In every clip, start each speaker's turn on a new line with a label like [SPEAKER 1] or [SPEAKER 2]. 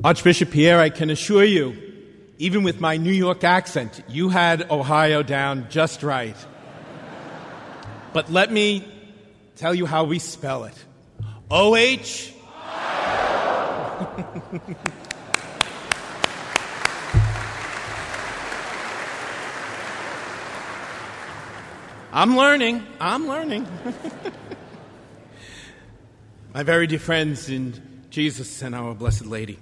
[SPEAKER 1] Archbishop Pierre, I can assure you, even with my New York accent, you had Ohio down just right. But let me tell you how we spell it. O-H. I'm learning. My very dear friends in Jesus and our Blessed Lady,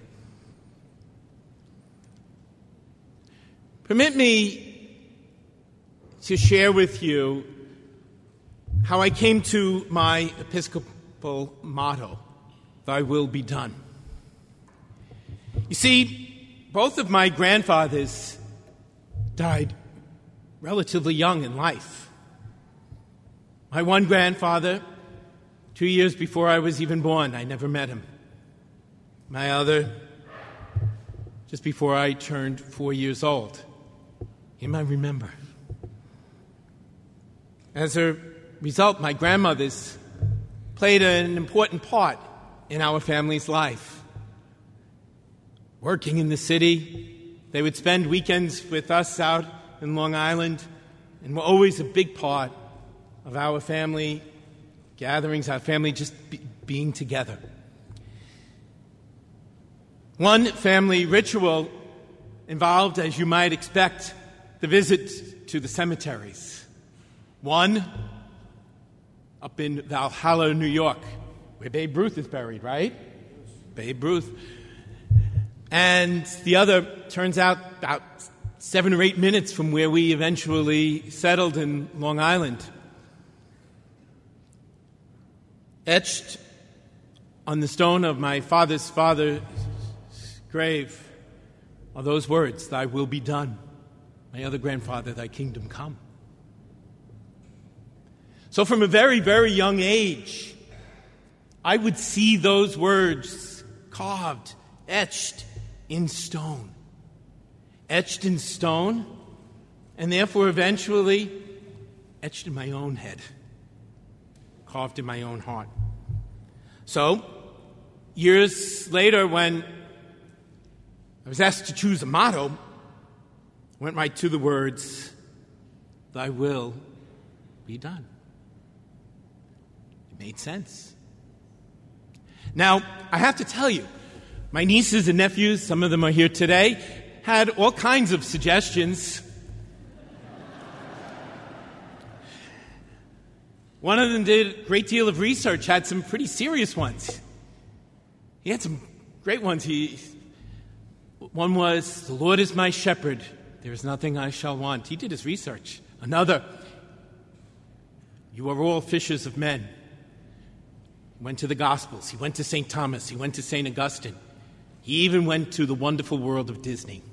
[SPEAKER 1] permit me to share with you how I came to my Episcopal motto, "Thy will be done." You see, both of my grandfathers died relatively young in life. My one grandfather, 2 years before I was even born, I never met him. My other, just before I turned 4 years old. Him I remember. As a result, my grandmothers played an important part in our family's life. Working in the city, they would spend weekends with us out in Long Island, and were always a big part of our family gatherings, our family just being together. One family ritual involved, as you might expect, the visit to the cemeteries. One up in Valhalla, New York, where Babe Ruth is buried, right? Babe Ruth. And the other, turns out, about 7 or 8 minutes from where we eventually settled in Long Island. Etched on the stone of my father's grave are those words, "Thy will be done." My other grandfather, "Thy kingdom come." So from a very, very young age, I would see those words carved, etched in stone. Etched in stone, and therefore eventually etched in my own head, carved in my own heart. So, years later, when I was asked to choose a motto, I went right to the words, "Thy will be done." It made sense. Now, I have to tell you, my nieces and nephews, some of them are here today, had all kinds of suggestions. One of them did a great deal of research, had some pretty serious ones. He had some great ones. One was, "The Lord is my shepherd, there is nothing I shall want." He did his research. Another, "You are all fishers of men." He went to the Gospels. He went to St. Thomas. He went to St. Augustine. He even went to the wonderful world of Disney.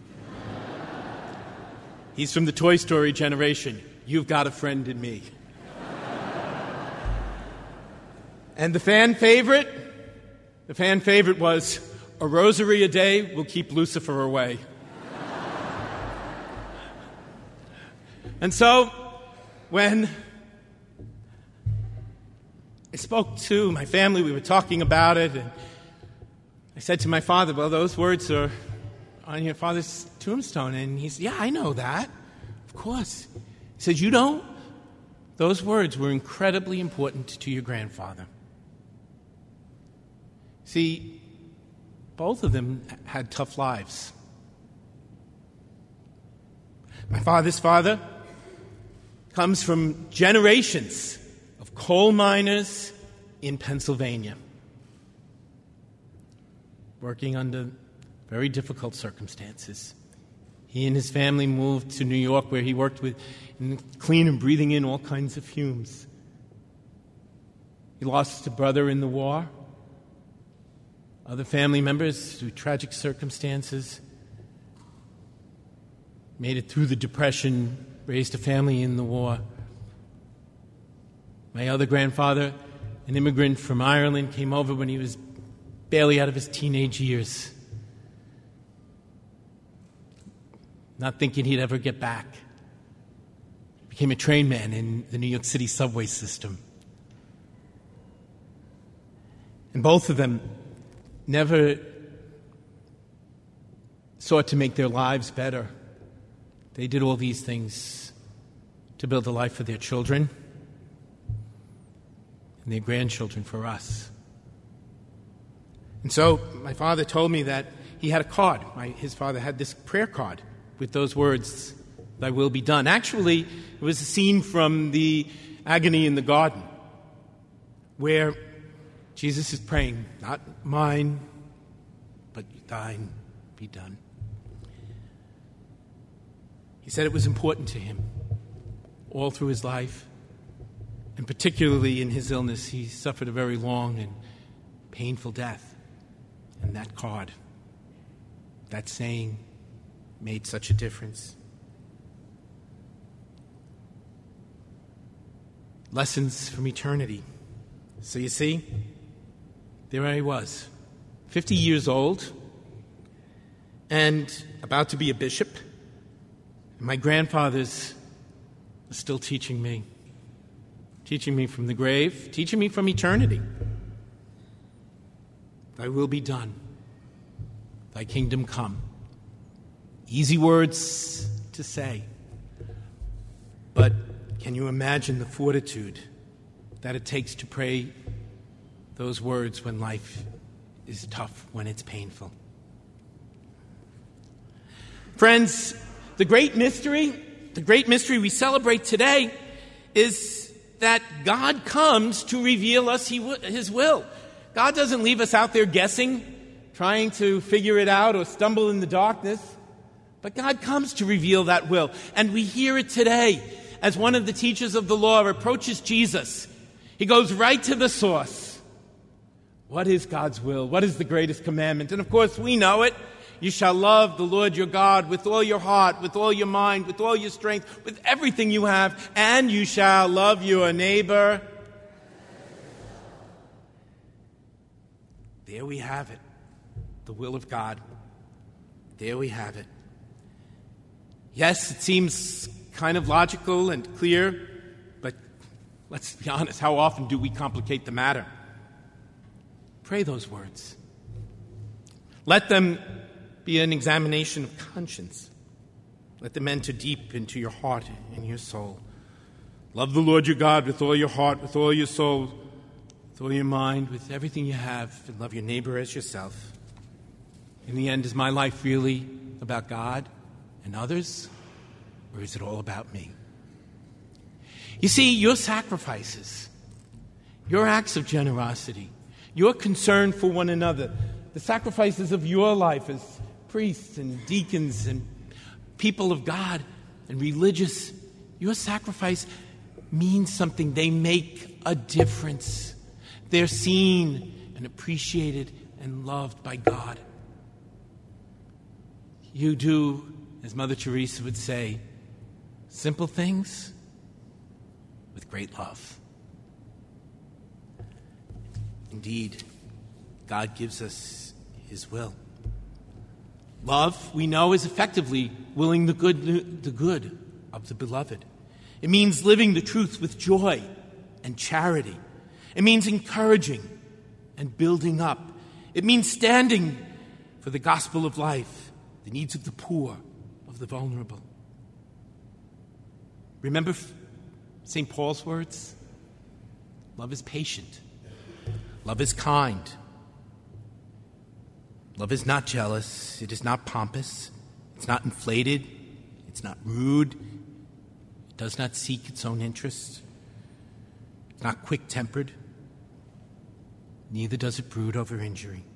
[SPEAKER 1] He's from the Toy Story generation. You've got a friend in me. And the fan favorite was, "A rosary a day will keep Lucifer away." And so, when I spoke to my family, we were talking about it, and I said to my father, "Well, those words are on your father's tombstone." And he said, "Yeah, I know that. Of course." He said, "You know, those words were incredibly important to your grandfather." See, both of them had tough lives. My father's father comes from generations of coal miners in Pennsylvania, working under very difficult circumstances. He and his family moved to New York, where he worked with clean and breathing in all kinds of fumes. He lost a brother in the war. Other family members, through tragic circumstances, made it through the Depression, raised a family in the war. My other grandfather, an immigrant from Ireland, came over when he was barely out of his teenage years, not thinking he'd ever get back. Became a train man in the New York City subway system. And both of them never sought to make their lives better. They did all these things to build a life for their children and their grandchildren for us. And so my father told me that he had a card. His father had this prayer card with those words, "Thy will be done." Actually, it was a scene from the agony in the garden where Jesus is praying, "Not mine, but thine be done." He said it was important to him all through his life, and particularly in his illness. He suffered a very long and painful death. And that card, that saying, made such a difference. Lessons from eternity. So you see, there I was, 50 years old, and about to be a bishop. And my grandfathers were still teaching me from the grave, teaching me from eternity. Thy will be done. Thy kingdom come. Easy words to say. But can you imagine the fortitude that it takes to pray those words when life is tough, when it's painful? Friends, the great mystery we celebrate today is that God comes to reveal us His will. God doesn't leave us out there guessing, trying to figure it out or stumble in the darkness. But God comes to reveal that will. And we hear it today as one of the teachers of the law approaches Jesus. He goes right to the source. What is God's will? What is the greatest commandment? And of course, we know it. You shall love the Lord your God with all your heart, with all your mind, with all your strength, with everything you have. And you shall love your neighbor. There we have it, the will of God. There we have it. Yes, it seems kind of logical and clear, but let's be honest, how often do we complicate the matter? Pray those words. Let them be an examination of conscience. Let them enter deep into your heart and your soul. Love the Lord your God with all your heart, with all your soul, with all your mind, with everything you have, and love your neighbor as yourself. In the end, is my life really about God and others, or is it all about me? You see, your sacrifices, your acts of generosity, your concern for one another, the sacrifices of your life as priests and deacons and people of God and religious, your sacrifice means something. They make a difference. They're seen and appreciated and loved by God. You do, as Mother Teresa would say, simple things with great love. Indeed, God gives us His will. Love, we know, is effectively willing the good of the beloved. It means living the truth with joy and charity. It means encouraging and building up. It means standing for the gospel of life, the needs of the poor, of the vulnerable. Remember St. Paul's words? Love is patient. Love is kind. Love is not jealous. It is not pompous. It's not inflated. It's not rude. It does not seek its own interests. It's not quick-tempered. Neither does it brood over injury.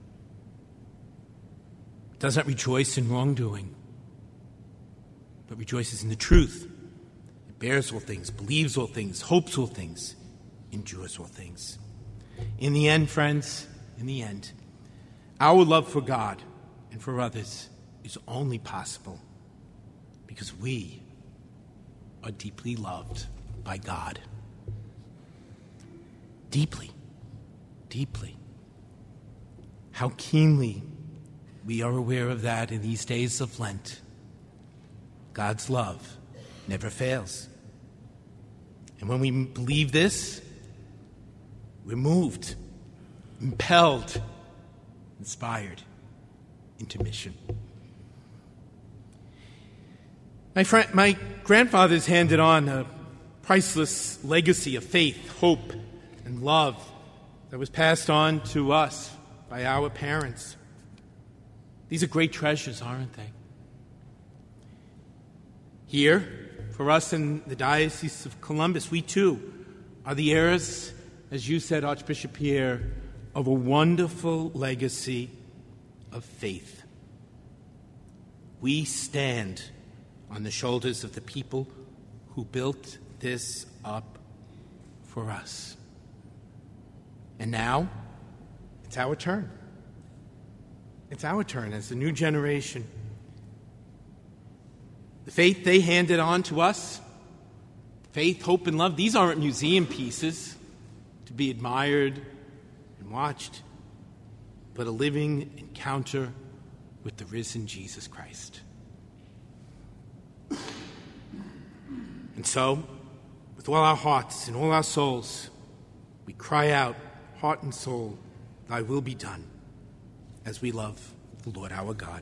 [SPEAKER 1] It does not rejoice in wrongdoing, but rejoices in the truth. It bears all things, believes all things, hopes all things, endures all things. In the end, friends, in the end, our love for God and for others is only possible because we are deeply loved by God. Deeply. Deeply. How keenly we are aware of that in these days of Lent. God's love never fails. And when we believe this, we're moved, impelled, inspired into mission. My grandfathers handed on a priceless legacy of faith, hope, and love that was passed on to us by our parents. These are great treasures, aren't they? Here, for us in the Diocese of Columbus, we too are the heirs, as you said, Archbishop Pierre, of a wonderful legacy of faith. We stand on the shoulders of the people who built this up for us. And now, it's our turn. It's our turn as the new generation. The faith they handed on to us, faith, hope, and love, these aren't museum pieces to be admired and watched, but a living encounter with the risen Jesus Christ. And so, with all our hearts and all our souls, we cry out, heart and soul, thy will be done, as we love the Lord our God.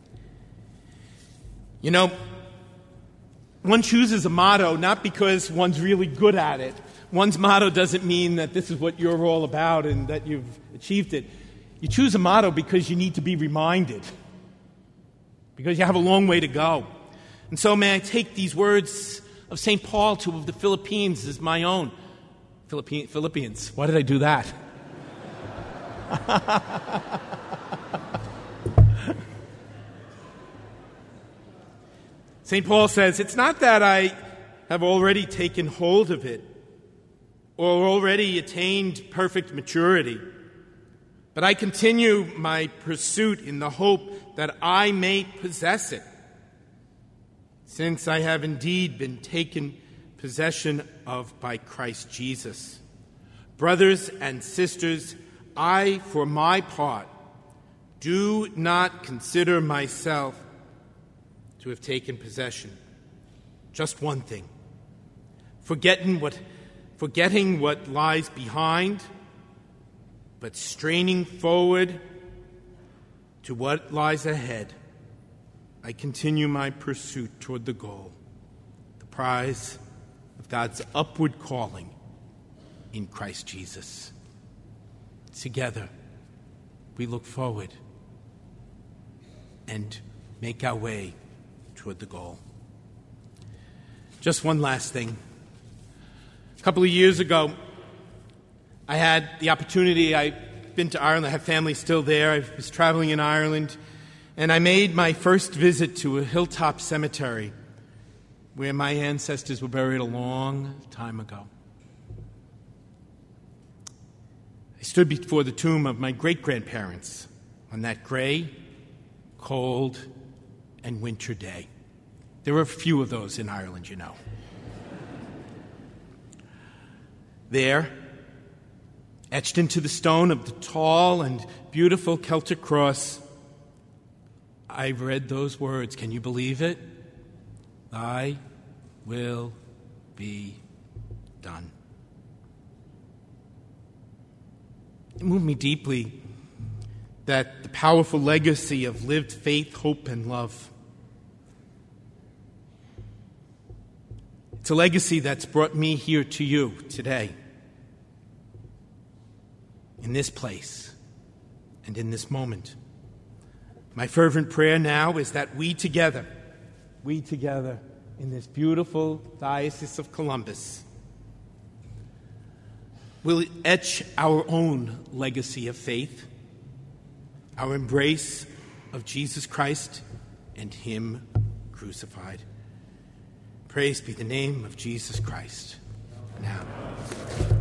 [SPEAKER 1] You know, one chooses a motto not because one's really good at it. One's motto doesn't mean that this is what you're all about and that you've achieved it. You choose a motto because you need to be reminded, because you have a long way to go. And so may I take these words of St. Paul to the Philippines as my own. Philippians. Why did I do that? St. Paul says, it's not that I have already taken hold of it or already attained perfect maturity, but I continue my pursuit in the hope that I may possess it, since I have indeed been taken possession of by Christ Jesus. Brothers and sisters, I, for my part, do not consider myself to have taken possession. Just one thing. Forgetting what lies behind, but straining forward to what lies ahead, I continue my pursuit toward the goal, the prize of God's upward calling in Christ Jesus. Together, we look forward and make our way toward the goal. Just one last thing. A couple of years ago, I had the opportunity, I've been to Ireland, I have family still there, I was traveling in Ireland, and I made my first visit to a hilltop cemetery where my ancestors were buried a long time ago. I stood before the tomb of my great-grandparents on that gray, cold, and winter day. There were a few of those in Ireland, you know. There, etched into the stone of the tall and beautiful Celtic cross, I read those words. Can you believe it? Thy will be done. It moved me deeply that the powerful legacy of lived faith, hope, and love. It's a legacy that's brought me here to you today, in this place and in this moment. My fervent prayer now is that we together in this beautiful Diocese of Columbus will etch our own legacy of faith, our embrace of Jesus Christ and Him crucified. Praise be the name of Jesus Christ. Now.